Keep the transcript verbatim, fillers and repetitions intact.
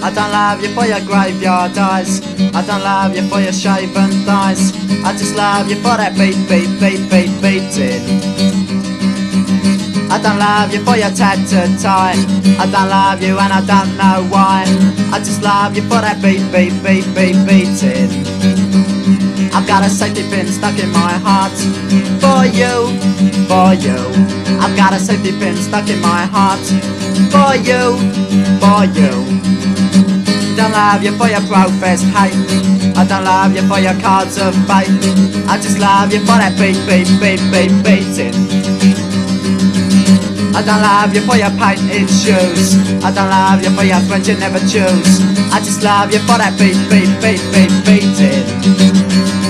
I don't love you for your graveyard eyes. I don't love you for your shaven thighs. I just love you for that beat, beat, beat, beat, beating. I don't love you for your tattered tie. I don't love you and I don't know why. I just love you for that beat, beat, beat, beat, beating. I've got a safety pin stuck in my heart. For you, for you. I've got a safety pin stuck in my heart. For you, for you. I don't love you for your professed hate. I don't love you for your cards of fate. I just love you for that beat, beat, beat, beat, beating. I don't love you for your painted shoes. I don't love you for your friends you never choose. I just love you for that beat, beat, beat, beat, beating.